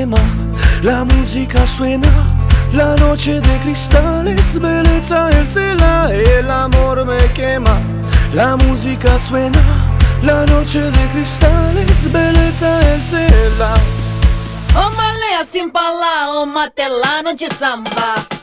quema, la música suena, la noche de cristales, belleza el cielo, el amor me quema. La música suena, la noche de cristales, belleza el cielo. O malea sin pala, o matelano de samba.